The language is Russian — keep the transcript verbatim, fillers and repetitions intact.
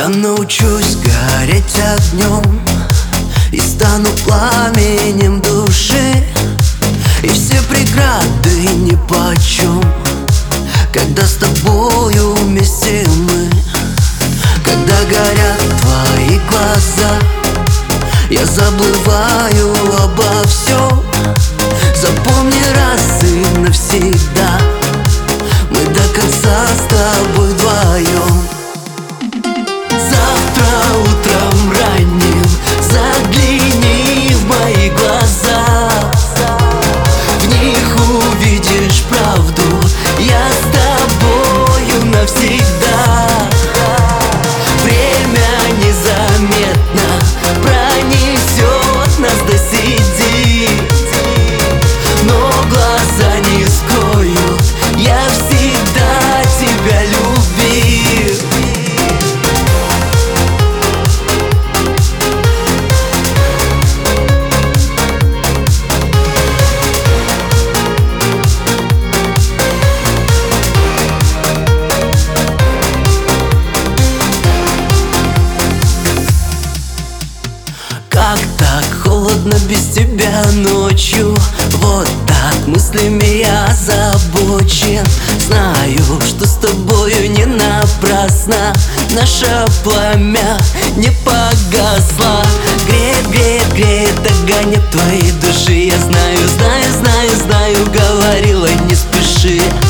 Я научусь гореть огнем и стану пламенем души, и все преграды нипочем, когда с тобою вместе мы. Когда горят твои глаза, я забываю обо всем. Запомни раз и навсегда, мы до конца с тобой вдвоем. Завтра утром ранним загляни в мои глаза, в них увидишь правду, я с тобою навсегда. Время незаметно пронесет нас до среди, но глаза не скроют, я всегда тебя любил. Как так холодно без тебя ночью, вот так мыслями я озабочен. Знаю, что с тобою не напрасно наше пламя не погасло. Греет, греет, греет огонек твоей души. Я знаю, знаю, знаю, знаю, говорила не спеши.